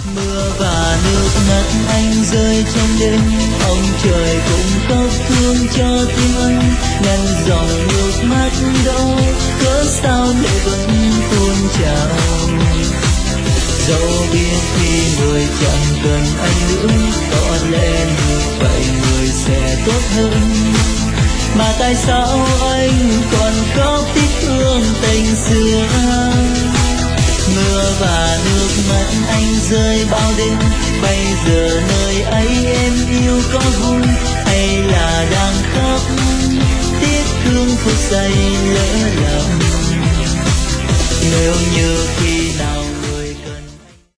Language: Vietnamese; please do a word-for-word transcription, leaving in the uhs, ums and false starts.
Mưa và nước mắt anh rơi trong đêm, ông trời cũng khóc thương cho tim anh. Ngăn dòng nước mắt đâu, cớ sao lệ vẫn tuôn trào. Dẫu biết khi người chẳng cần anh nữa, có lẽ như vậy người sẽ tốt hơn. Mà tại sao anh còn khóc tiếc thương tình xưa? Mưa và nước mắt anh rơi bao đêm, bây giờ nơi ấy em yêu có vui hay là đang khóc tiếc thương phút giây lỡ lầm? Nếu như khi